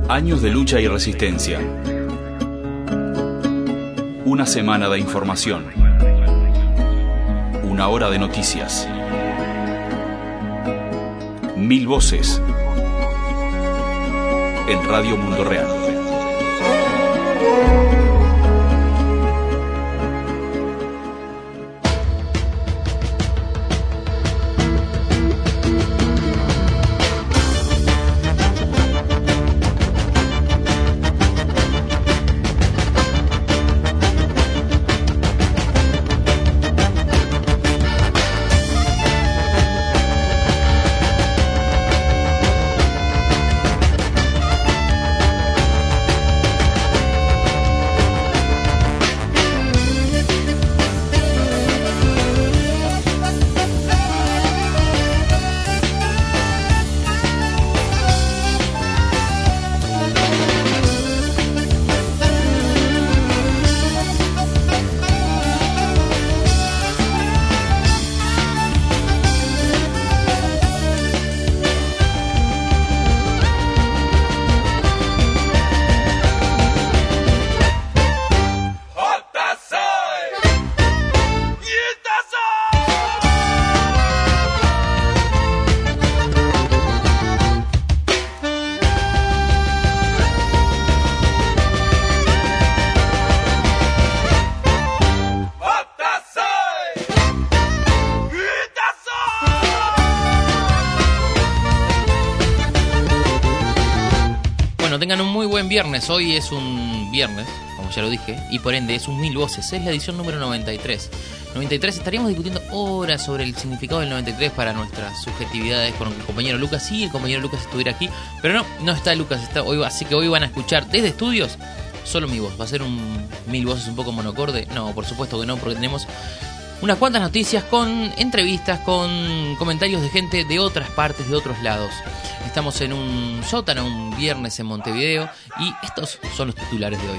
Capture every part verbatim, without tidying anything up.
Años de lucha y resistencia. Una semana de información. Una hora de noticias. Mil voces. En Radio Mundo Real. Tengan un muy buen viernes. Hoy es un viernes, como ya lo dije, y por ende es un Mil Voces. Es la edición número noventa y tres. noventa y tres, estaríamos discutiendo horas sobre el significado del noventa y tres para nuestras subjetividades con el compañero Lucas. Sí, el compañero Lucas estuviera aquí, pero no, no está Lucas, está hoy, así que hoy van a escuchar desde estudios solo mi voz. ¿Va a ser un Mil Voces un poco monocorde? No, por supuesto que no, porque tenemos unas cuantas noticias con entrevistas, con comentarios de gente de otras partes, de otros lados. Estamos en un sótano, un viernes en Montevideo, y estos son los titulares de hoy.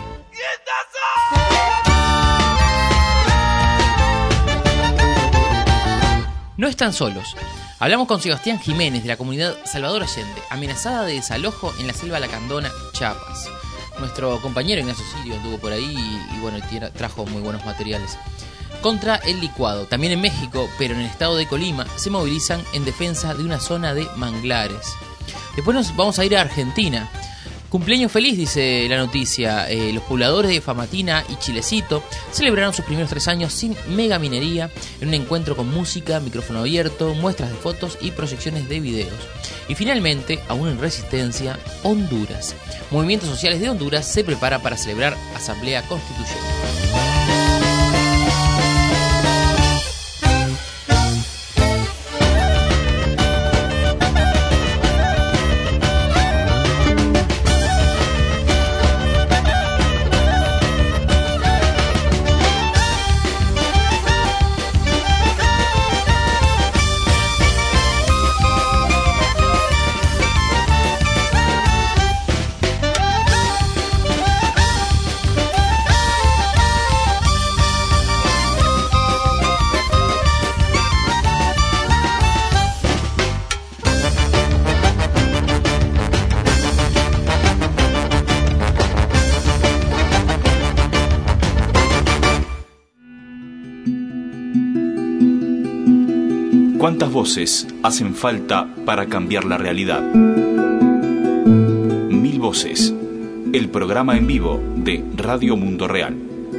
No están solos. Hablamos con Sebastián Jiménez de la comunidad Salvador Allende, amenazada de desalojo en la selva Lacandona, Chiapas. Nuestro compañero Ignacio Sirio anduvo por ahí y, y bueno, trajo muy buenos materiales. Contra el licuado, también en México, pero en el estado de Colima, se movilizan en defensa de una zona de manglares. Después nos vamos a ir a Argentina. Cumpleaños feliz, dice la noticia. Eh, los pobladores de Famatina y Chilecito celebraron sus primeros tres años sin megaminería en un encuentro con música, micrófono abierto, muestras de fotos y proyecciones de videos. Y finalmente, aún en resistencia, Honduras. Movimientos Sociales de Honduras se prepara para celebrar Asamblea Constituyente. ¿Cuántas voces hacen falta para cambiar la realidad? Mil Voces, el programa en vivo de Radio Mundo Real.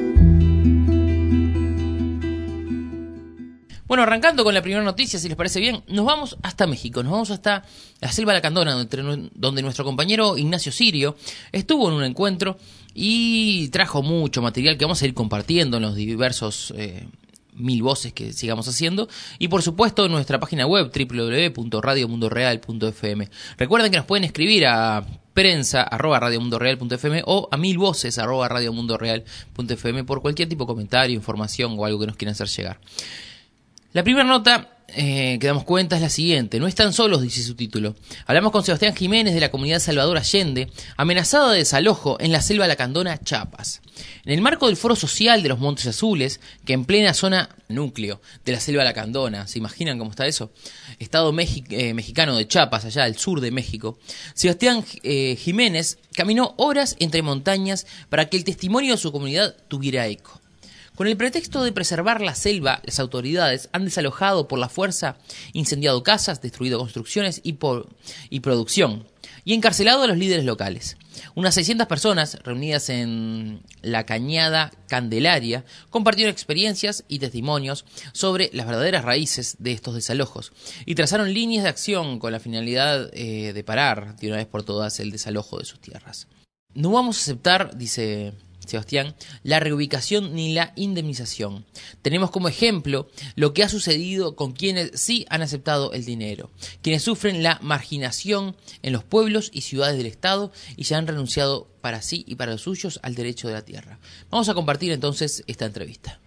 Bueno, arrancando con la primera noticia, si les parece bien, nos vamos hasta México, nos vamos hasta la selva Lacandona, donde, donde nuestro compañero Ignacio Sirio estuvo en un encuentro y trajo mucho material que vamos a ir compartiendo en los diversos eh, Mil Voces que sigamos haciendo, y por supuesto en nuestra página web doble u doble u doble u punto radio mundo real punto efe eme. Recuerden que nos pueden escribir a prensa arroba radio mundo real punto efe eme o a milvoces arroba radio mundo real punto efe eme por cualquier tipo de comentario, información o algo que nos quieran hacer llegar. La primera nota eh, que damos cuenta es la siguiente. No están solos, dice su título. Hablamos con Sebastián Jiménez de la comunidad Salvador Allende, amenazada de desalojo en la selva lacandona Chiapas. En el marco del Foro Social de los Montes Azules, que en plena zona núcleo de la selva lacandona, ¿se imaginan cómo está eso? Estado Mexi- eh, mexicano de Chiapas, allá al sur de México, Sebastián eh, Jiménez caminó horas entre montañas para que el testimonio de su comunidad tuviera eco. Con el pretexto de preservar la selva, las autoridades han desalojado por la fuerza, incendiado casas, destruido construcciones y, por, y producción, y encarcelado a los líderes locales. Unas seiscientas personas, reunidas en la Cañada Candelaria, compartieron experiencias y testimonios sobre las verdaderas raíces de estos desalojos, y trazaron líneas de acción con la finalidad eh, de parar, de una vez por todas, el desalojo de sus tierras. No vamos a aceptar, dice Sebastián, la reubicación ni la indemnización. Tenemos como ejemplo lo que ha sucedido con quienes sí han aceptado el dinero, quienes sufren la marginación en los pueblos y ciudades del Estado y se han renunciado para sí y para los suyos al derecho de la tierra. Vamos a compartir entonces esta entrevista.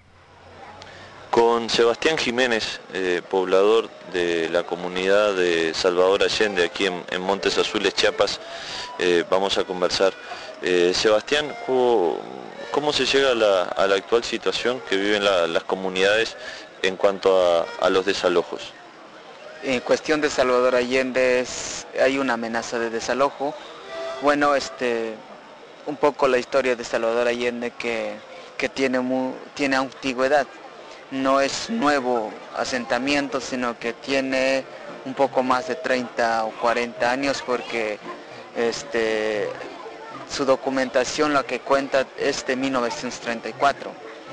Con Sebastián Jiménez, eh, poblador de la comunidad de Salvador Allende, aquí en, en Montes Azules, Chiapas, eh, vamos a conversar. Eh, Sebastián, ¿cómo, cómo se llega a la, a la actual situación que viven la, las comunidades en cuanto a, a los desalojos? En cuestión de Salvador Allende es, hay una amenaza de desalojo. Bueno, este, un poco la historia de Salvador Allende que, que tiene, muy, tiene antigüedad. No es nuevo asentamiento, sino que tiene un poco más de treinta o cuarenta años porque este, su documentación, la que cuenta, es de mil novecientos treinta y cuatro.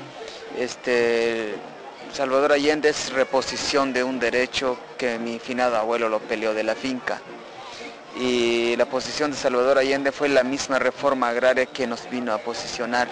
Este, Salvador Allende es reposición de un derecho que mi finado abuelo lo peleó de la finca. Y la posición de Salvador Allende fue la misma reforma agraria que nos vino a posicionar.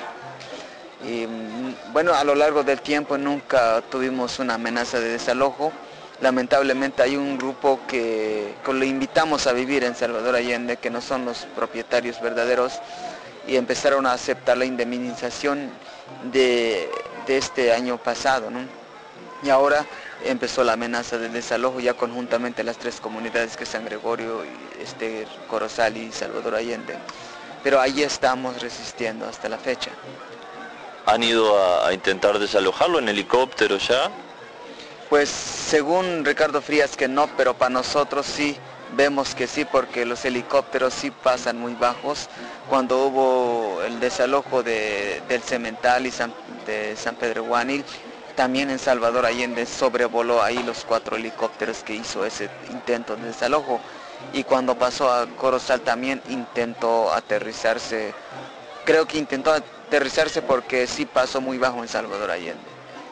Y bueno, a lo largo del tiempo nunca tuvimos una amenaza de desalojo. Lamentablemente hay un grupo que, que lo invitamos a vivir en Salvador Allende, que no son los propietarios verdaderos, y empezaron a aceptar la indemnización de, de este año pasado, ¿no? Y ahora empezó la amenaza de desalojo ya conjuntamente las tres comunidades, que es San Gregorio, este, Corozal y Salvador Allende. Pero ahí estamos resistiendo hasta la fecha. ¿Han ido a, a intentar desalojarlo en helicóptero ya? Pues según Ricardo Frías que no, pero para nosotros sí, vemos que sí, porque los helicópteros sí pasan muy bajos. Cuando hubo el desalojo de, del Cemental y San, de San Pedro Guanil, también en Salvador Allende sobrevoló ahí los cuatro helicópteros que hizo ese intento de desalojo. Y cuando pasó a Corozal también intentó aterrizarse, creo que intentó aterrizarse porque sí pasó muy bajo en Salvador Allende.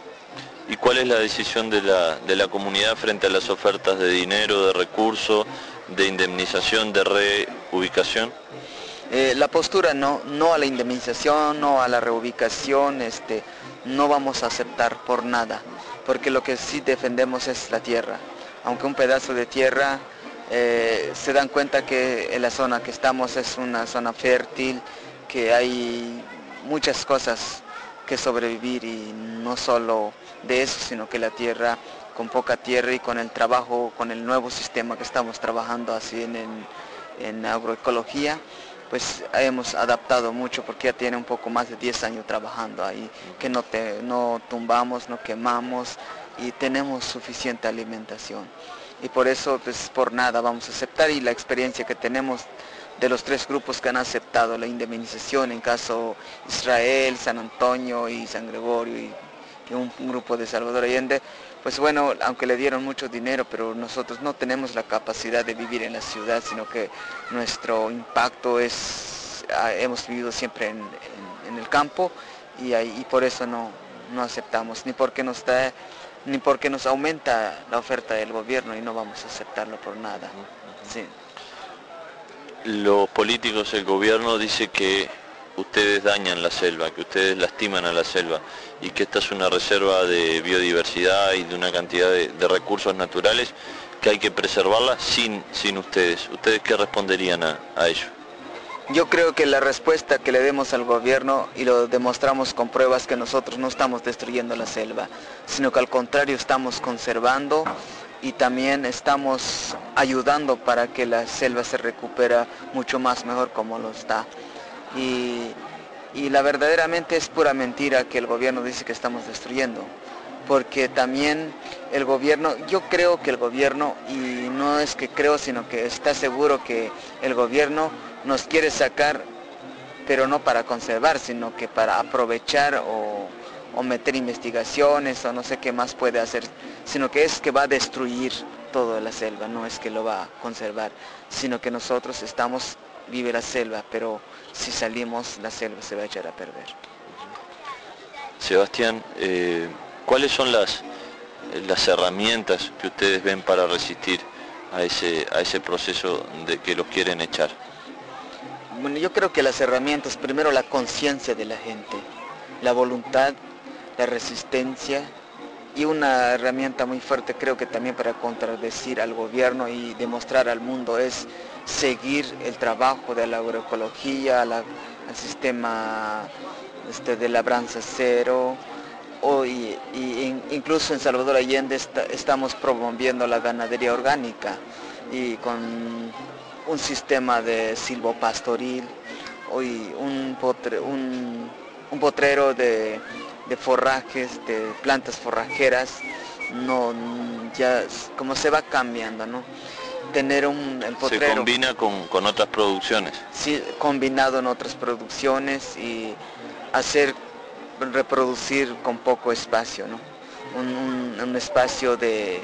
¿Y cuál es la decisión de la, de la comunidad frente a las ofertas de dinero, de recursos, de indemnización, de reubicación? Eh, la postura no, no a la indemnización, no a la reubicación, este, no vamos a aceptar por nada, porque lo que sí defendemos es la tierra. Aunque un pedazo de tierra, eh, se dan cuenta que en la zona que estamos es una zona fértil, que hay muchas cosas que sobrevivir y no solo de eso, sino que la tierra, con poca tierra y con el trabajo, con el nuevo sistema que estamos trabajando así en, en, en agroecología, pues hemos adaptado mucho porque ya tiene un poco más de diez años trabajando ahí, que no, te, no tumbamos, no quemamos y tenemos suficiente alimentación. Y por eso, pues por nada vamos a aceptar, y la experiencia que tenemos de los tres grupos que han aceptado la indemnización, en caso Israel, San Antonio y San Gregorio, y, y un, un grupo de Salvador Allende, pues bueno, aunque le dieron mucho dinero, pero nosotros no tenemos la capacidad de vivir en la ciudad, sino que nuestro impacto es, hemos vivido siempre en, en, en el campo, y, ahí, y por eso no, no aceptamos, ni porque nos da, ni porque nos aumenta la oferta del gobierno, y no vamos a aceptarlo por nada. Sí. Los políticos, el gobierno dice que ustedes dañan la selva, que ustedes lastiman a la selva, y que esta es una reserva de biodiversidad y de una cantidad de, de recursos naturales que hay que preservarla sin, sin ustedes. ¿Ustedes qué responderían a, a ello? Yo creo que la respuesta que le demos al gobierno, y lo demostramos con pruebas, que nosotros no estamos destruyendo la selva, sino que al contrario estamos conservando y también estamos ayudando para que la selva se recupere mucho más mejor como lo está. Y, y la verdaderamente es pura mentira que el gobierno dice que estamos destruyendo, porque también el gobierno, yo creo que el gobierno, y no es que creo, sino que está seguro que el gobierno nos quiere sacar, pero no para conservar, sino que para aprovechar o, o meter investigaciones o no sé qué más puede hacer, sino que es que va a destruir toda la selva, no es que lo va a conservar, sino que nosotros estamos, vive la selva, pero si salimos la selva se va a echar a perder. Sebastián, eh, ¿cuáles son las, las herramientas que ustedes ven para resistir a ese, a ese proceso de que los quieren echar? Bueno, yo creo que las herramientas, primero la conciencia de la gente, la voluntad, la resistencia, y una herramienta muy fuerte creo que también para contradecir al gobierno y demostrar al mundo es seguir el trabajo de la agroecología, la, el sistema este, de labranza cero, o, y, y incluso en Salvador Allende está, estamos promoviendo la ganadería orgánica y con un sistema de silvopastoril, y un, potre, un, un potrero de, de forrajes, de plantas forrajeras, no, ya como se va cambiando, ¿no? Tener un el potrero. Se combina con, con otras producciones. Sí, combinado en otras producciones y hacer reproducir con poco espacio, ¿no? Un, un, un espacio de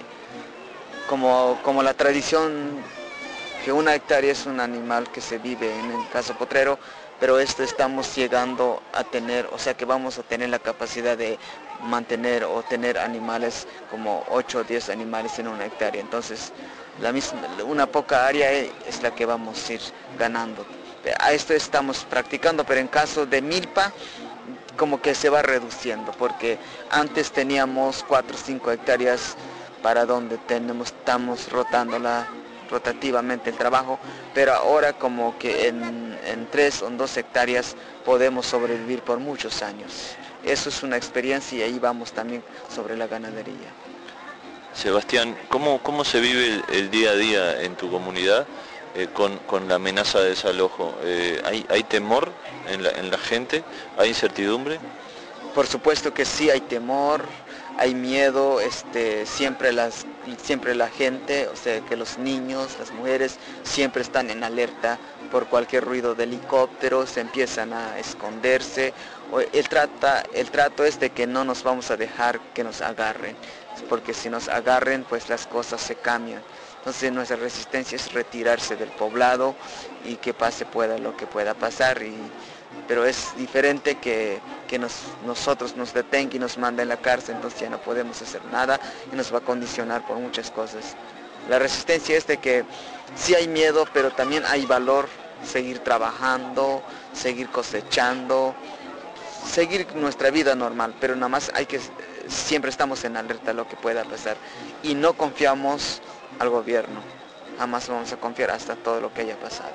como, como la tradición que una hectárea es un animal que se vive en el caso potrero, pero esto estamos llegando a tener, o sea que vamos a tener la capacidad de mantener o tener animales como ocho o diez animales en una hectárea, entonces la misma, una poca área es la que vamos a ir ganando. A esto estamos practicando, pero en caso de milpa como que se va reduciendo, porque antes teníamos cuatro o cinco hectáreas para donde tenemos, estamos rotando la rotativamente el trabajo, pero ahora como que en, en tres o dos hectáreas podemos sobrevivir por muchos años. Eso es una experiencia y ahí vamos también sobre la ganadería. Sebastián, ¿cómo, cómo se vive el, el día a día en tu comunidad eh, con, con la amenaza de desalojo? Eh, ¿hay, ¿Hay temor en la, en la gente? ¿Hay incertidumbre? Por supuesto que sí, hay temor, hay miedo, este, siempre, las, siempre la gente, o sea que los niños, las mujeres siempre están en alerta por cualquier ruido de helicópteros, se empiezan a esconderse. El, trata, el trato es de que no nos vamos a dejar que nos agarren, porque si nos agarren pues las cosas se cambian. Entonces nuestra resistencia es retirarse del poblado y que pase pueda lo que pueda pasar, y, pero es diferente que, que nos, nosotros nos detengan y nos manden a la cárcel, entonces ya no podemos hacer nada y nos va a condicionar por muchas cosas. La resistencia es de que sí hay miedo, pero también hay valor, seguir trabajando, seguir cosechando, seguir nuestra vida normal, pero nada más hay que, siempre estamos en alerta a lo que pueda pasar y no confiamos al gobierno, jamás vamos a confiar hasta todo lo que haya pasado.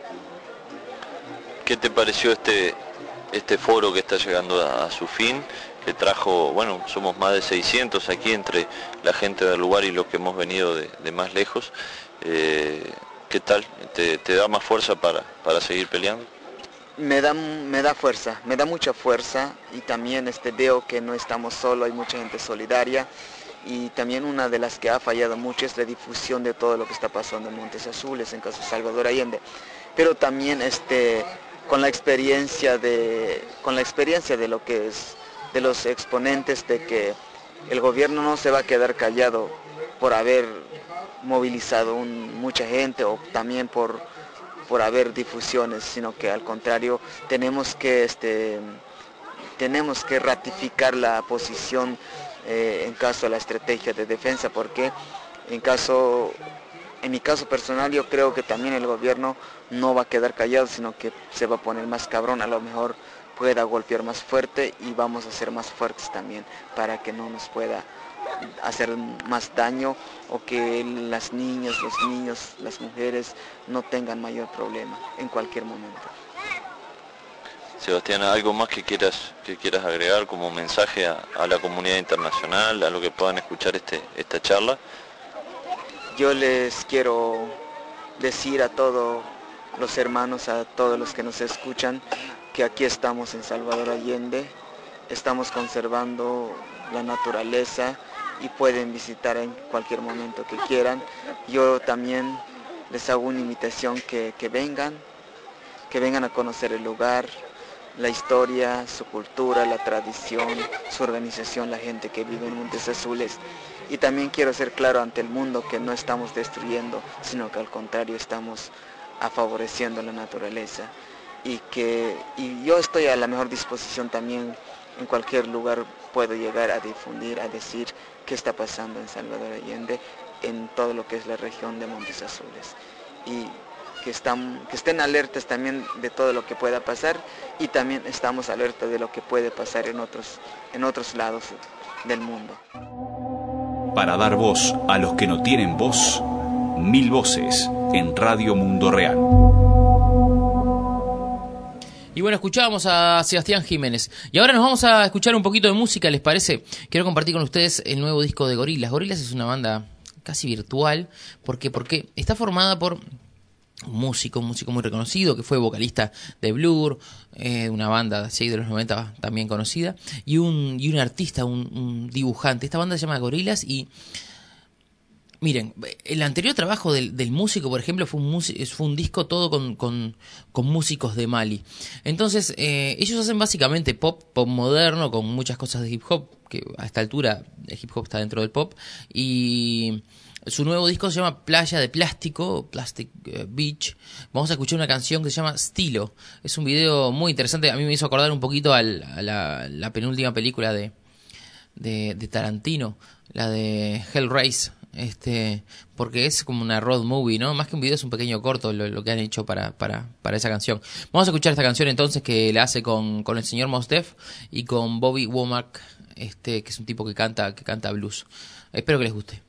¿Qué te pareció este, este foro que está llegando a, a su fin, que trajo, bueno, somos más de seiscientos aquí entre la gente del lugar y los que hemos venido de, de más lejos? Eh, ¿Qué tal? ¿Te, te da más fuerza para, para seguir peleando? Me da, me da fuerza, me da mucha fuerza, y también este, veo que no estamos solos, hay mucha gente solidaria, y también una de las que ha fallado mucho es la difusión de todo lo que está pasando en Montes Azules, en caso de Salvador Allende, pero también este, con la experiencia de, con la experiencia de lo que es, de los exponentes, de que el gobierno no se va a quedar callado por haber movilizado un, mucha gente, o también por por haber difusiones, sino que al contrario tenemos que este tenemos que ratificar la posición eh, en caso de la estrategia de defensa, porque en caso en mi caso personal yo creo que también el gobierno no va a quedar callado, sino que se va a poner más cabrón, a lo mejor pueda golpear más fuerte y vamos a ser más fuertes también para que no nos pueda hacer más daño o que las niñas, los niños, las mujeres no tengan mayor problema en cualquier momento. Sebastián, ¿algo más que quieras que quieras agregar como mensaje a, a la comunidad internacional, a lo que puedan escuchar este, esta charla? Yo les quiero decir a todos los hermanos, a todos los que nos escuchan, que aquí estamos en Salvador Allende, estamos conservando la naturaleza y pueden visitar en cualquier momento que quieran. Yo también les hago una invitación que, que vengan, que vengan a conocer el lugar, la historia, su cultura, la tradición, su organización, la gente que vive en Montes Azules. Y también quiero ser claro ante el mundo que no estamos destruyendo, sino que al contrario estamos a favoreciendo la naturaleza. Y que y yo estoy a la mejor disposición también, en cualquier lugar puedo llegar a difundir, a decir qué está pasando en Salvador Allende, en todo lo que es la región de Montes Azules. Y que, están, que estén alertas también de todo lo que pueda pasar, y también estamos alertas de lo que puede pasar en otros, en otros lados del mundo. Para dar voz a los que no tienen voz, mil voces en Radio Mundo Real. Y bueno, escuchábamos a Sebastián Jiménez. Y ahora nos vamos a escuchar un poquito de música, ¿les parece? Quiero compartir con ustedes el nuevo disco de Gorillaz. Gorillaz es una banda casi virtual. ¿Por qué? Porque está formada por un músico, un músico muy reconocido, que fue vocalista de Blur, eh, una banda así de los noventa también conocida, y un, y un artista, un, un dibujante. Esta banda se llama Gorillaz y... Miren, el anterior trabajo del, del músico, por ejemplo, fue un, fue un disco todo con, con, con músicos de Mali. Entonces, eh, ellos hacen básicamente pop, pop moderno, con muchas cosas de hip hop, que a esta altura el hip hop está dentro del pop. Y su nuevo disco se llama Playa de Plástico, Plastic Beach. Vamos a escuchar una canción que se llama Stilo. Es un video muy interesante, a mí me hizo acordar un poquito al, a la, la penúltima película de, de, de Tarantino, la de Hellraise. Este, porque es como una road movie, ¿no? Más que un video es un pequeño corto lo, lo que han hecho para, para, para esa canción. Vamos a escuchar esta canción entonces, que la hace con, con el señor Mos Def y con Bobby Womack, este, que es un tipo que canta, que canta blues. Espero que les guste.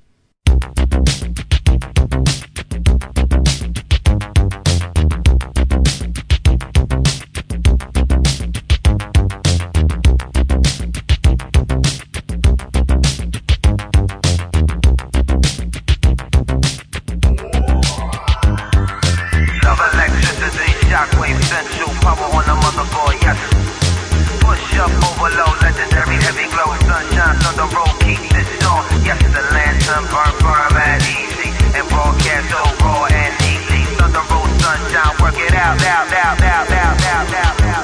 Shockwave central power on the motherboard, yes. Push up, overload, legendary heavy glow, sunshine, thunder roll, keep this on. Yes, the lantern burn, burn mad easy, and broadcast so raw and easy. Thunder roll, sunshine, work it out, out, out, out, out, out, out, out.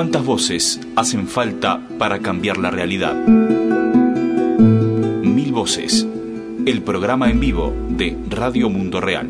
¿Cuántas voces hacen falta para cambiar la realidad? Mil Voces, el programa en vivo de Radio Mundo Real.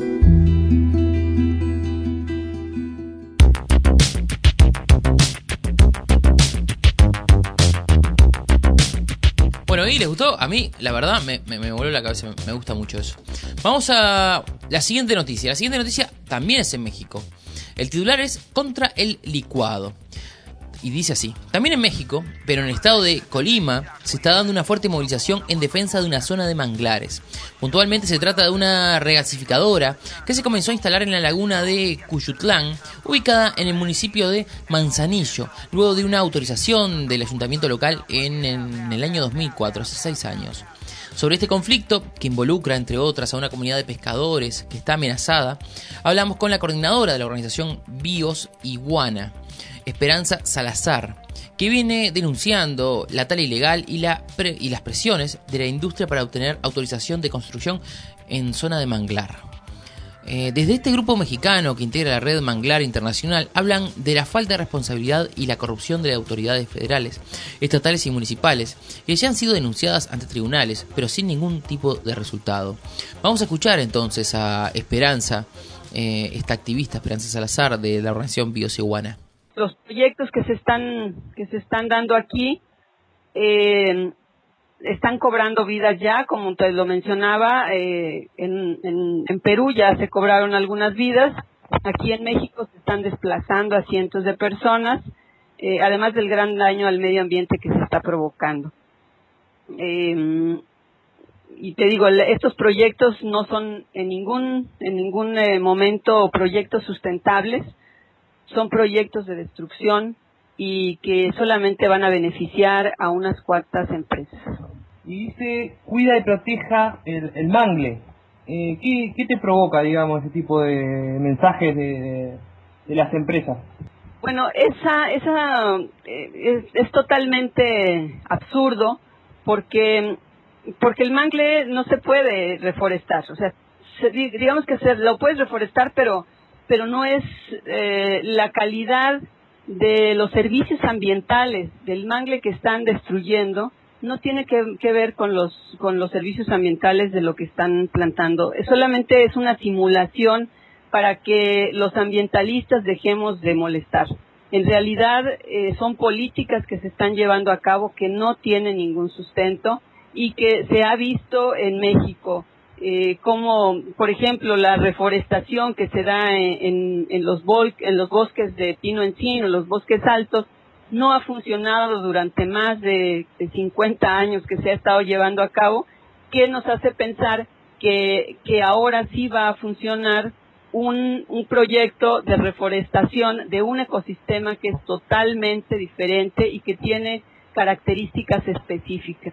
Bueno, ¿y les gustó? A mí, la verdad, me, me, me voló la cabeza, me, me gusta mucho eso. Vamos a la siguiente noticia. La siguiente noticia también es en México. El titular es Contra el licuado. Y dice así: también en México, pero en el estado de Colima, se está dando una fuerte movilización en defensa de una zona de manglares. Puntualmente se trata de una regasificadora que se comenzó a instalar en la laguna de Cuyutlán, ubicada en el municipio de Manzanillo, luego de una autorización del ayuntamiento local en, en el año dos mil cuatro, hace seis años. Sobre este conflicto, que involucra, entre otras, a una comunidad de pescadores que está amenazada, hablamos con la coordinadora de la organización Bios Iguana, Esperanza Salazar, que viene denunciando la tala ilegal y, la pre- y las presiones de la industria para obtener autorización de construcción en zona de manglar. Eh, desde este grupo mexicano que integra la red Manglar Internacional hablan de la falta de responsabilidad y la corrupción de las autoridades federales, estatales y municipales, que ya han sido denunciadas ante tribunales, pero sin ningún tipo de resultado. Vamos a escuchar entonces a Esperanza, eh, esta activista Esperanza Salazar de la organización Bios Iguana. Los proyectos que se están que se están dando aquí eh, están cobrando vida ya, como usted lo mencionaba. Eh, en, en, en Perú ya se cobraron algunas vidas. Aquí en México se están desplazando a cientos de personas, eh, además del gran daño al medio ambiente que se está provocando. Eh, y te digo, estos proyectos no son en ningún en ningún eh, momento proyectos sustentables. Son proyectos de destrucción y que solamente van a beneficiar a unas cuantas empresas. Y dice, cuida y proteja el, el mangle. Eh, ¿qué, ¿Qué te provoca, digamos, ese tipo de mensajes de, de, de las empresas? Bueno, esa, esa eh, es, es totalmente absurdo porque, porque el mangle no se puede reforestar. O sea, se, digamos que se lo puedes reforestar, pero pero no es eh, la calidad de los servicios ambientales del mangle que están destruyendo, no tiene que, que ver con los con los servicios ambientales de lo que están plantando. Es solamente es una simulación para que los ambientalistas dejemos de molestar. En realidad eh, son políticas que se están llevando a cabo que no tienen ningún sustento y que se ha visto en México. Eh, como por ejemplo la reforestación que se da en, en, en, los bol, en los bosques de pino encino, los bosques altos, no ha funcionado durante más de, de cincuenta años que se ha estado llevando a cabo, que nos hace pensar que, que ahora sí va a funcionar un, un proyecto de reforestación de un ecosistema que es totalmente diferente y que tiene características específicas.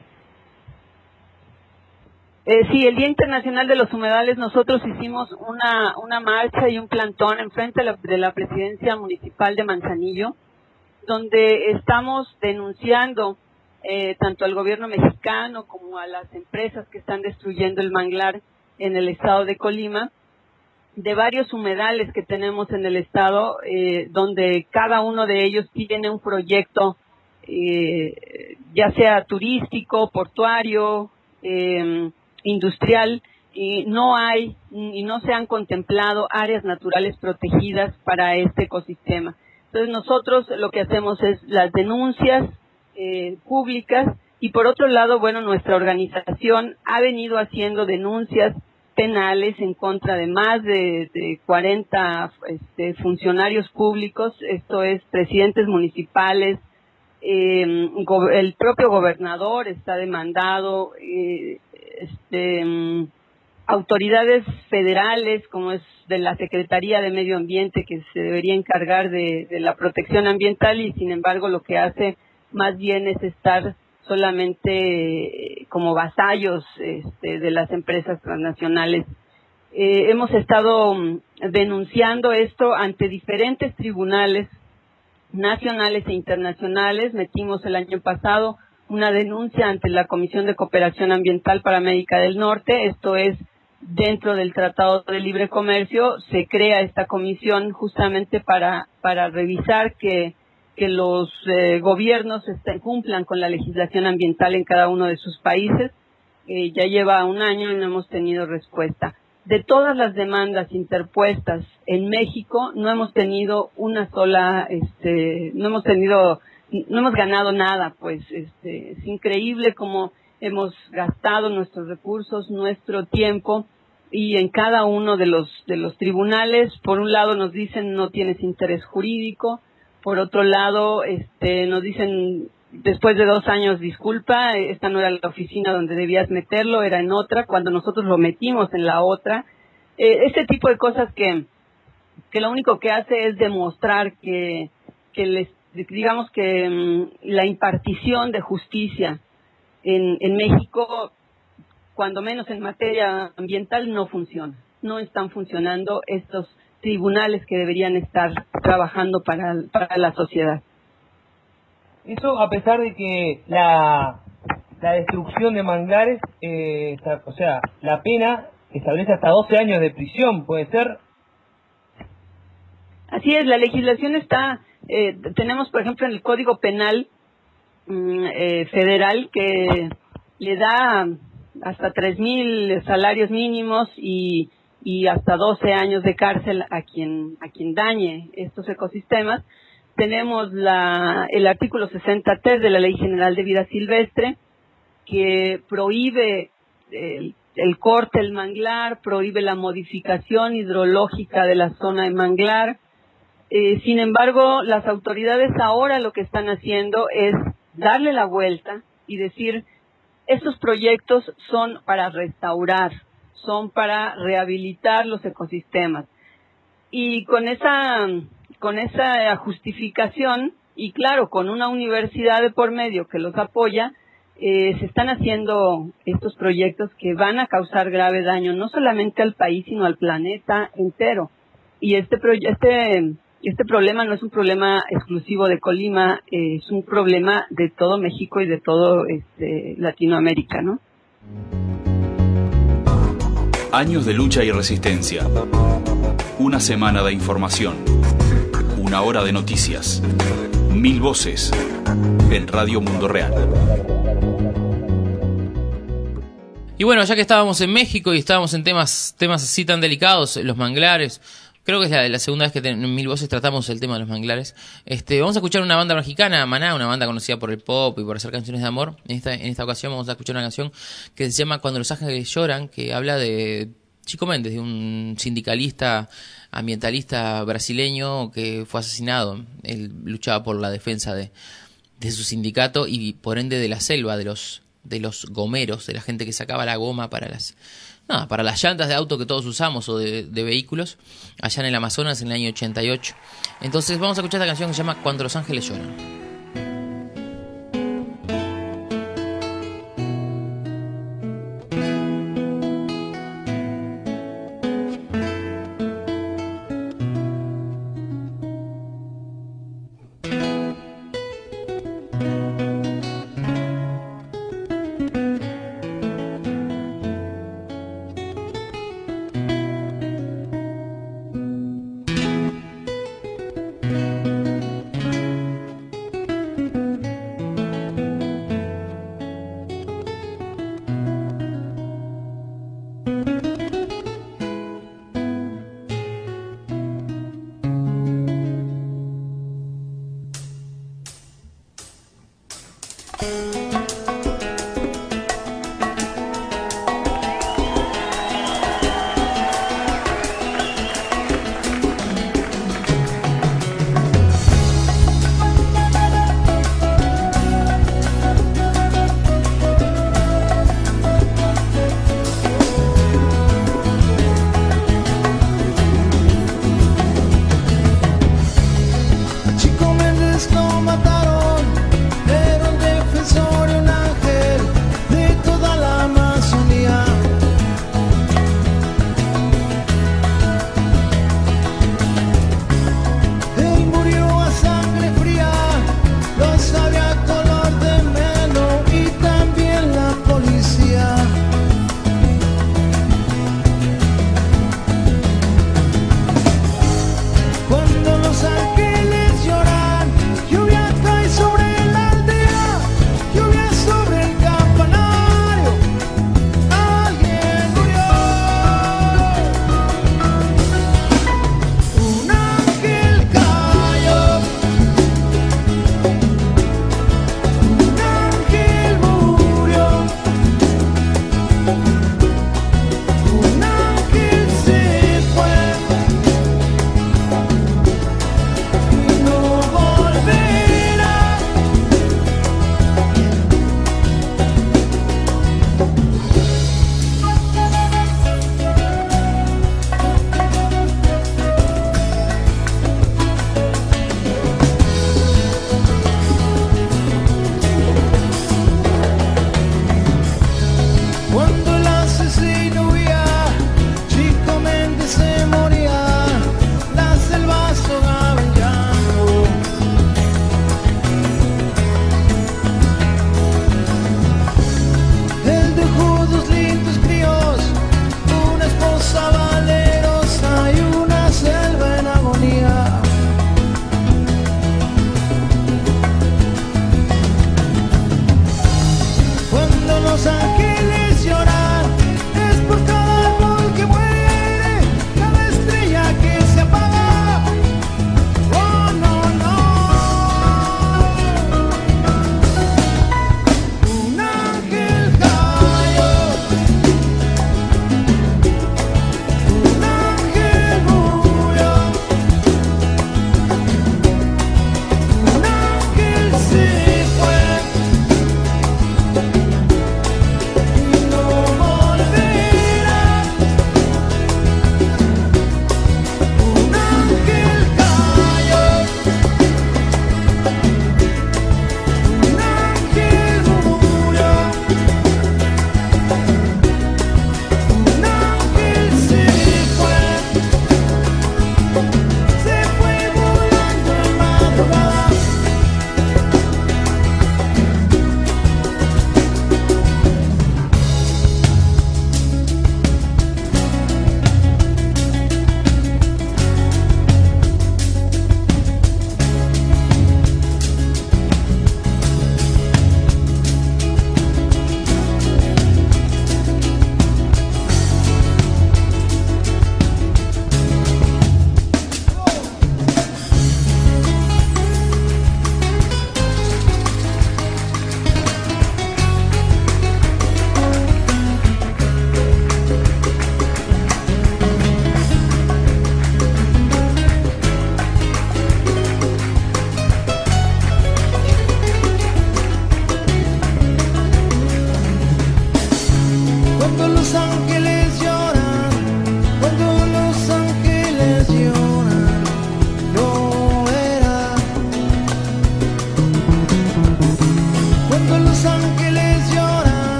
Eh, sí, el Día Internacional de los Humedales, nosotros hicimos una una marcha y un plantón enfrente de la, de la Presidencia Municipal de Manzanillo, donde estamos denunciando eh, tanto al gobierno mexicano como a las empresas que están destruyendo el manglar en el estado de Colima, de varios humedales que tenemos en el estado, eh, donde cada uno de ellos tiene un proyecto, eh, ya sea turístico, portuario, eh, industrial, y no hay y no se han contemplado áreas naturales protegidas para este ecosistema. Entonces nosotros lo que hacemos es las denuncias eh, públicas y por otro lado, bueno, nuestra organización ha venido haciendo denuncias penales en contra de más de, de cuarenta este, funcionarios públicos, esto es presidentes municipales, eh, el propio gobernador está demandado, eh, este, autoridades federales como es de la Secretaría de Medio Ambiente que se debería encargar de, de la protección ambiental y sin embargo lo que hace más bien es estar solamente como vasallos este, de las empresas transnacionales. Eh, hemos estado denunciando esto ante diferentes tribunales nacionales e internacionales. Metimos el año pasado una denuncia ante la Comisión de Cooperación Ambiental para América del Norte, esto es dentro del Tratado de Libre Comercio. Se crea esta comisión justamente para para revisar que que los eh, gobiernos estén, cumplan con la legislación ambiental en cada uno de sus países. Eh, ya lleva un año y no hemos tenido respuesta. De todas las demandas interpuestas en México, no hemos tenido una sola, este, no hemos tenido, no hemos ganado nada, pues, este, es increíble cómo hemos gastado nuestros recursos, nuestro tiempo, y en cada uno de los, de los tribunales, por un lado nos dicen no tienes interés jurídico, por otro lado, este, nos dicen después de dos años, disculpa, esta no era la oficina donde debías meterlo, era en otra, cuando nosotros lo metimos en la otra. Eh, este tipo de cosas que, que lo único que hace es demostrar que, que les, digamos que um, la impartición de justicia en, en México, cuando menos en materia ambiental, no funciona. No están funcionando estos tribunales que deberían estar trabajando para, para la sociedad. Eso a pesar de que la, la destrucción de manglares, eh, está, o sea, la pena establece hasta doce años de prisión, ¿puede ser? Así es, la legislación está, eh, tenemos por ejemplo en el Código Penal mm, eh, federal que le da hasta tres mil salarios mínimos y, y hasta doce años de cárcel a quien, a quien dañe estos ecosistemas. Tenemos la, el artículo sesenta tres de la Ley General de Vida Silvestre, que prohíbe el, el corte del manglar, prohíbe la modificación hidrológica de la zona de manglar. Eh, sin embargo, las autoridades ahora lo que están haciendo es darle la vuelta y decir, estos proyectos son para restaurar, son para rehabilitar los ecosistemas. Y con esa... con esa justificación, y claro, con una universidad de por medio que los apoya, eh, se están haciendo estos proyectos que van a causar grave daño, no solamente al país, sino al planeta entero. Y este, este, este problema no es un problema exclusivo de Colima, eh, es un problema de todo México y de todo este, Latinoamérica, ¿no? Años de lucha y resistencia. Una semana de información. Una hora de noticias. Mil voces en Radio Mundo Real. Y bueno, ya que estábamos en México y estábamos en temas temas así tan delicados, los manglares, creo que es la, la segunda vez que en Mil Voces tratamos el tema de los manglares. Este, vamos a escuchar una banda mexicana, Maná, una banda conocida por el pop y por hacer canciones de amor. En esta, en esta ocasión vamos a escuchar una canción que se llama Cuando los ángeles lloran, que habla de Chico Mendes, de un sindicalista ambientalista brasileño que fue asesinado. Él luchaba por la defensa de, de su sindicato y por ende de la selva, de los de los gomeros, de la gente que sacaba la goma para las nada, para las llantas de auto que todos usamos o de, de vehículos allá en el Amazonas en el año ochenta y ocho. Entonces vamos a escuchar esta canción que se llama Cuando los ángeles lloran.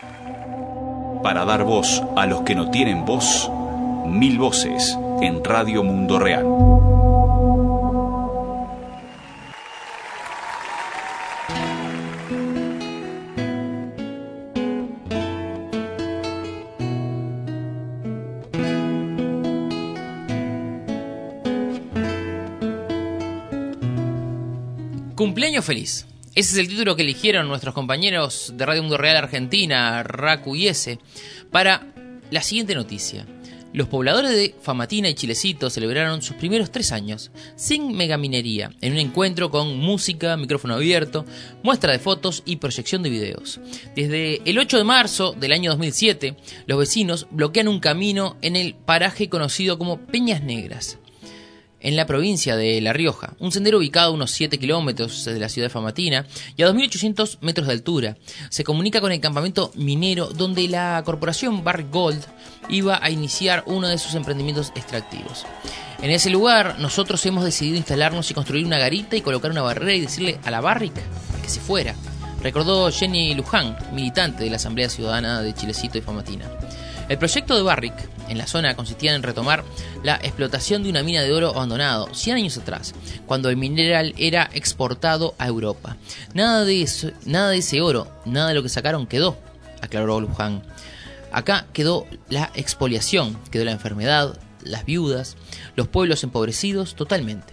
Para dar voz a los que no tienen voz, Mil Voces en Radio Mundo Real. Cumpleaños feliz. Ese es el título que eligieron nuestros compañeros de Radio Mundo Real Argentina, Raku y Ese, para la siguiente noticia. Los pobladores de Famatina y Chilecito celebraron sus primeros tres años sin megaminería, en un encuentro con música, micrófono abierto, muestra de fotos y proyección de videos. Desde el ocho de marzo del año dos mil siete, los vecinos bloquean un camino en el paraje conocido como Peñas Negras, en la provincia de La Rioja, un sendero ubicado a unos siete kilómetros de la ciudad de Famatina y a dos mil ochocientos metros de altura. Se comunica con el campamento minero donde la corporación Barrick Gold iba a iniciar uno de sus emprendimientos extractivos. En ese lugar nosotros hemos decidido instalarnos y construir una garita y colocar una barrera y decirle a la Barrick que se fuera, recordó Jenny Luján, militante de la Asamblea Ciudadana de Chilecito y Famatina. El proyecto de Barrick en la zona consistía en retomar la explotación de una mina de oro abandonado cien años atrás, cuando el mineral era exportado a Europa. Nada de eso, nada de ese oro, nada de lo que sacaron quedó, aclaró Luján. Acá quedó la expoliación, quedó la enfermedad, las viudas, los pueblos empobrecidos totalmente.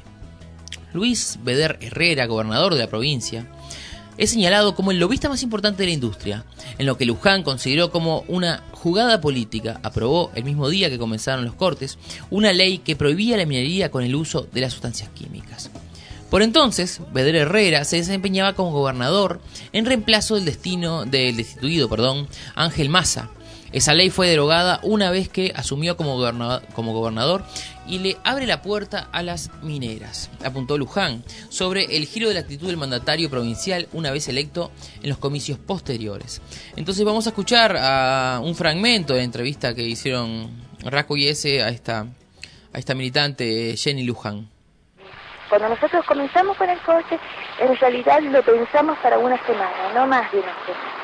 Luis Beder Herrera, gobernador de la provincia, es señalado como el lobista más importante de la industria, en lo que Luján consideró como una jugada política. Aprobó, el mismo día que comenzaron los cortes, una ley que prohibía la minería con el uso de las sustancias químicas. Por entonces, Beder Herrera se desempeñaba como gobernador en reemplazo del, destino, del destituido perdón, Ángel Massa. Esa ley fue derogada una vez que asumió como gobernador, como gobernador y le abre la puerta a las mineras, apuntó Luján, sobre el giro de la actitud del mandatario provincial una vez electo en los comicios posteriores. Entonces vamos a escuchar a un fragmento de la entrevista que hicieron Raku y Ese a esta, a esta militante Jenny Luján. Cuando nosotros comenzamos con el corte, en realidad lo pensamos para una semana, no más de una semana.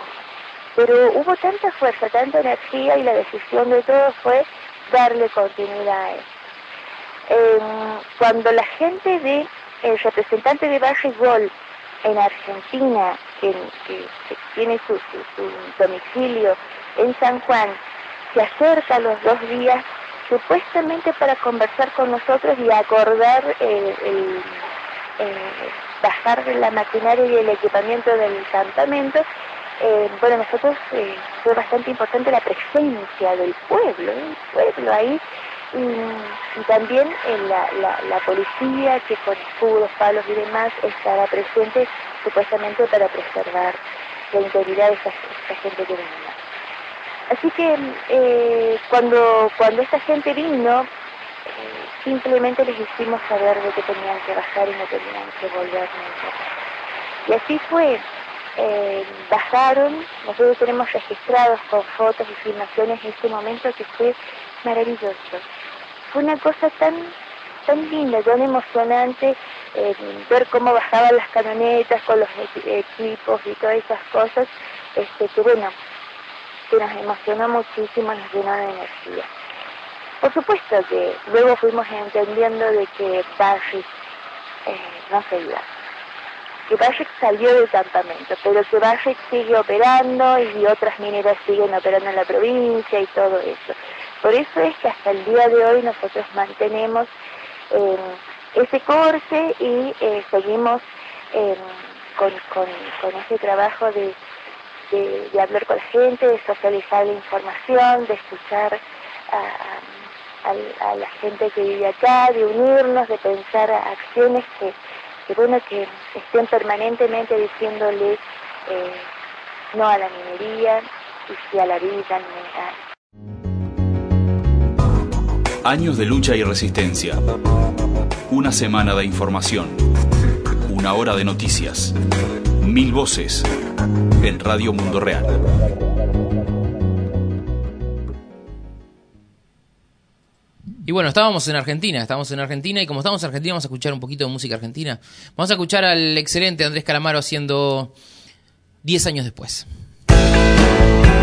Pero hubo tanta fuerza, tanta energía y la decisión de todos fue darle continuidad a eso. Eh, cuando la gente de, el representante de Barrick Gold en Argentina, que, que, que tiene su, su, su domicilio en San Juan, se acerca a los dos días supuestamente para conversar con nosotros y acordar eh, el, el bajar de la maquinaria y el equipamiento del campamento. Eh, bueno, nosotros eh, fue bastante importante la presencia del pueblo, ¿eh? el pueblo ahí, y, y también eh, la, la, la policía que con escudos, palos y demás estará presente supuestamente para preservar la integridad de esa, esa gente que venía. Así que eh, cuando, cuando esta gente vino, eh, simplemente les hicimos saber de que tenían que bajar y no tenían que volver nunca. Y así fue. Eh, bajaron, nosotros tenemos registrados con fotos y filmaciones este momento que fue maravilloso. Fue una cosa tan tan linda, tan emocionante, eh, ver cómo bajaban las camionetas con los equipos y todas esas cosas, este, que bueno, que nos emocionó muchísimo, nos llenó de energía. Por supuesto que luego fuimos entendiendo de que Barrick eh, no se iba. Que Barrick salió del campamento, pero que Barrick sigue operando y otras mineras siguen operando en la provincia y todo eso. Por eso es que hasta el día de hoy nosotros mantenemos eh, ese corte y eh, seguimos eh, con, con, con ese trabajo de, de, de hablar con la gente, de socializar la información, de escuchar a, a, a la gente que vive acá, de unirnos, de pensar a acciones que que bueno que estén permanentemente diciéndole eh, no a la minería y sí a la vida mineral. Años de lucha y resistencia. Una semana de información. Una hora de noticias. Mil voces en Radio Mundo Real. Y bueno, estábamos en Argentina, estábamos en Argentina y como estamos en Argentina vamos a escuchar un poquito de música argentina. Vamos a escuchar al excelente Andrés Calamaro haciendo diez años después.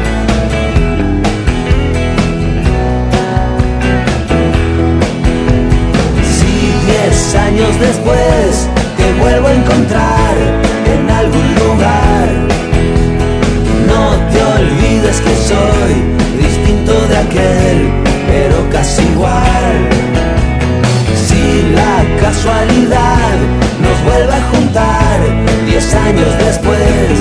después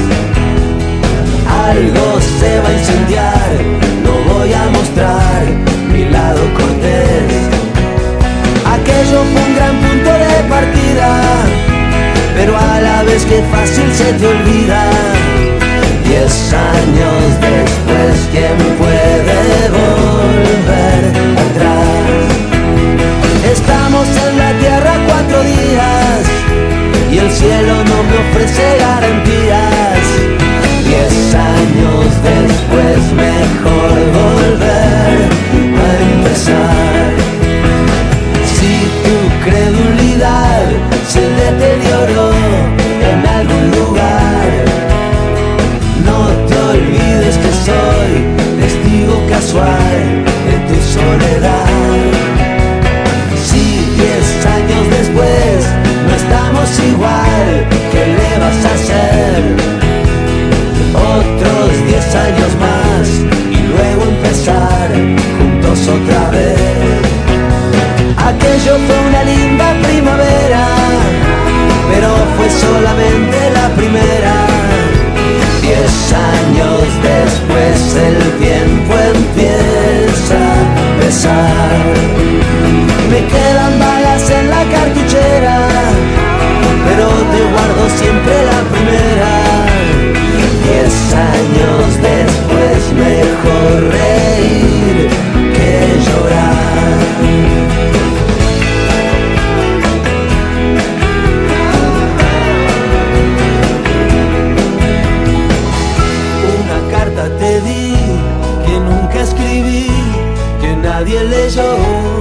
algo se va a incendiar. No voy a mostrar mi lado cortés. Aquello fue un gran punto de partida, pero a la vez que fácil se te olvida. Diez años después, ¿quién puede volver atrás? Estamos en la tierra cuatro días y el cielo no me ofrece garantías. Diez años después, mejor volver a empezar. Si tu credulidad se deterioró en algún lugar, no te olvides que soy testigo casual de tu soledad. Si diez años después no estamos igual, ¿qué le vas a hacer? Otros diez años más y luego empezar juntos otra vez. Aquello fue una linda primavera, pero fue solamente la primera. Diez años después el tiempo empieza a pesar. Me quedan balas en la cartuchera, pero te guardo siempre la primera. Diez años después, mejor reír que llorar. Una carta te di que nunca escribí, que nadie leyó.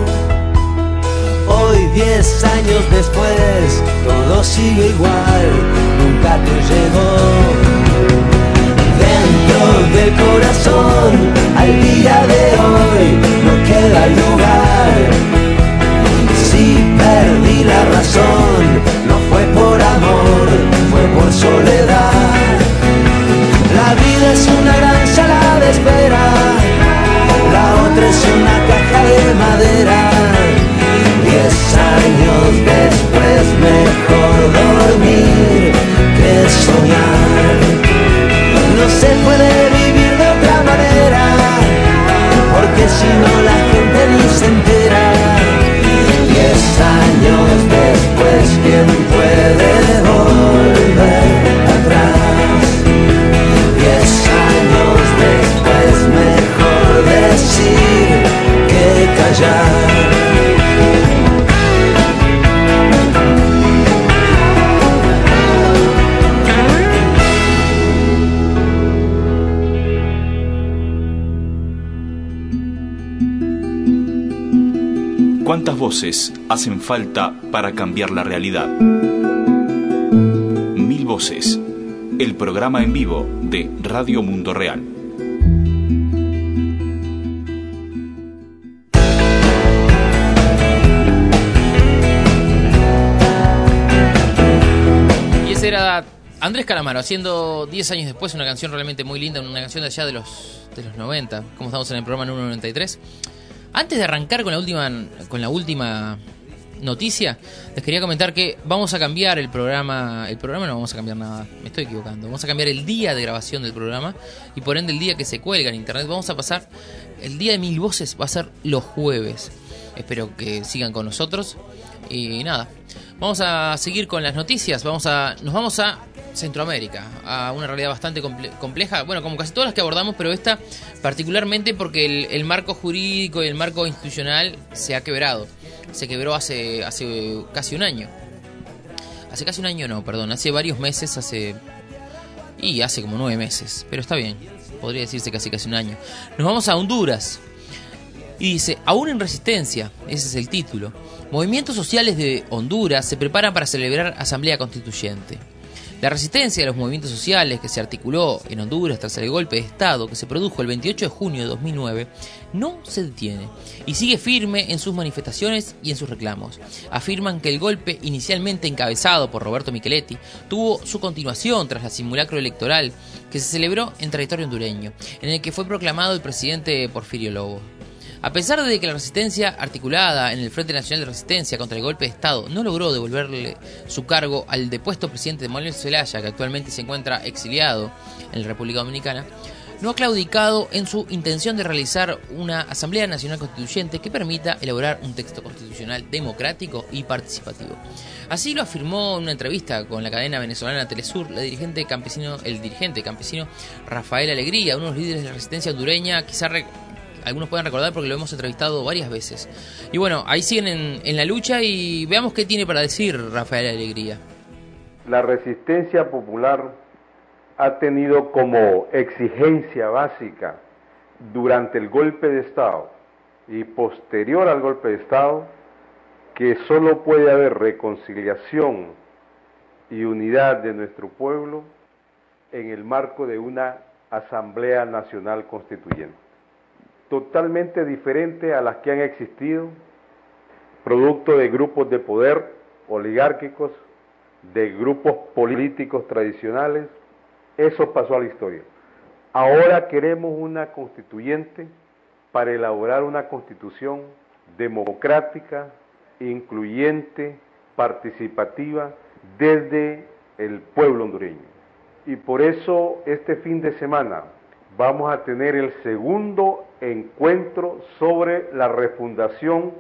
Hoy, diez años después, todo sigue igual, nunca te llegó. Dentro del corazón, al día de hoy, no queda lugar. Si perdí la razón, no fue por amor, fue por soledad. La vida es una gran sala de espera, la otra es una caja de madera. Diez años después, mejor dormir que soñar. No se puede vivir de otra manera, porque si no la gente ni se entera. Diez años después, ¿quién puede volver atrás? Diez años después, mejor decir que callar. ¿Cuántas voces hacen falta para cambiar la realidad? Mil voces, el programa en vivo de Radio Mundo Real. Y ese era Andrés Calamaro haciendo diez años después una canción realmente muy linda, una canción de allá de los, de los noventa, como estamos en el programa número noventa y tres. Antes de arrancar con la última con la última noticia, les quería comentar que vamos a cambiar el programa. El programa no vamos a cambiar nada, me estoy equivocando. Vamos a cambiar el día de grabación del programa y por ende el día que se cuelga en internet. Vamos a pasar, el día de Mil Voces va a ser los jueves. Espero que sigan con nosotros. Y nada, vamos a seguir con las noticias. Vamos a Nos vamos a Centroamérica, a una realidad bastante comple- compleja, bueno, como casi todas las que abordamos, pero esta particularmente porque el, el marco jurídico y el marco institucional se ha quebrado. Se quebró hace, hace casi un año. Hace casi un año no, perdón, hace varios meses, hace... Y hace como nueve meses, pero está bien, podría decirse casi casi un año. Nos vamos a Honduras. Y dice, aún en resistencia, ese es el título. Movimientos sociales de Honduras se preparan para celebrar asamblea constituyente. La resistencia de los movimientos sociales que se articuló en Honduras tras el golpe de Estado que se produjo el veintiocho de junio de dos mil nueve no se detiene y sigue firme en sus manifestaciones y en sus reclamos. Afirman que el golpe, inicialmente encabezado por Roberto Micheletti, tuvo su continuación tras la simulacro electoral que se celebró en territorio hondureño, en el que fue proclamado el presidente Porfirio Lobo. A pesar de que la resistencia articulada en el Frente Nacional de Resistencia contra el golpe de Estado no logró devolverle su cargo al depuesto presidente Manuel Zelaya, que actualmente se encuentra exiliado en la República Dominicana, no ha claudicado en su intención de realizar una Asamblea Nacional Constituyente que permita elaborar un texto constitucional democrático y participativo. Así lo afirmó en una entrevista con la cadena venezolana Telesur la dirigente campesino, el dirigente campesino Rafael Alegría, uno de los líderes de la resistencia hondureña, quizá re, algunos pueden recordar porque lo hemos entrevistado varias veces. Y bueno, ahí siguen en, en la lucha y veamos qué tiene para decir Rafael Alegría. La resistencia popular ha tenido como exigencia básica durante el golpe de Estado y posterior al golpe de Estado que solo puede haber reconciliación y unidad de nuestro pueblo en el marco de una Asamblea Nacional Constituyente, totalmente diferente a las que han existido, producto de grupos de poder oligárquicos, de grupos políticos tradicionales. Eso pasó a la historia. Ahora queremos una constituyente para elaborar una constitución democrática, incluyente, participativa desde el pueblo hondureño. Y por eso este fin de semana vamos a tener el segundo encuentro sobre la refundación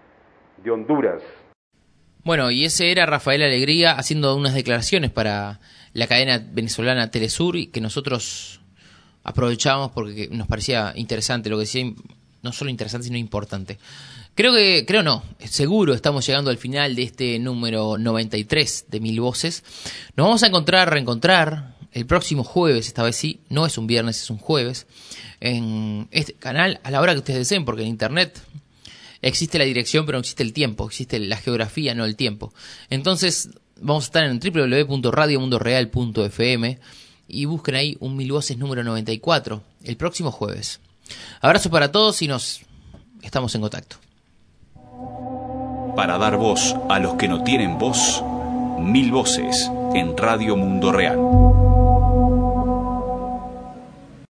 de Honduras. Bueno, y ese era Rafael Alegría haciendo unas declaraciones para la cadena venezolana Telesur y que nosotros aprovechamos porque nos parecía interesante lo que decía, no solo interesante sino importante. Creo que, creo no, seguro estamos llegando al final de este número noventa y tres de Mil Voces. Nos vamos a encontrar, reencontrar el próximo jueves, esta vez sí, no es un viernes, es un jueves, en este canal a la hora que ustedes deseen, porque en internet existe la dirección, pero no existe el tiempo, existe la geografía, no el tiempo. Entonces, vamos a estar en doble u doble u doble u punto radio mundo real punto f m y busquen ahí un Mil Voces número noventa y cuatro, el próximo jueves. Abrazo para todos y nos estamos en contacto. Para dar voz a los que no tienen voz, Mil Voces en Radio Mundo Real.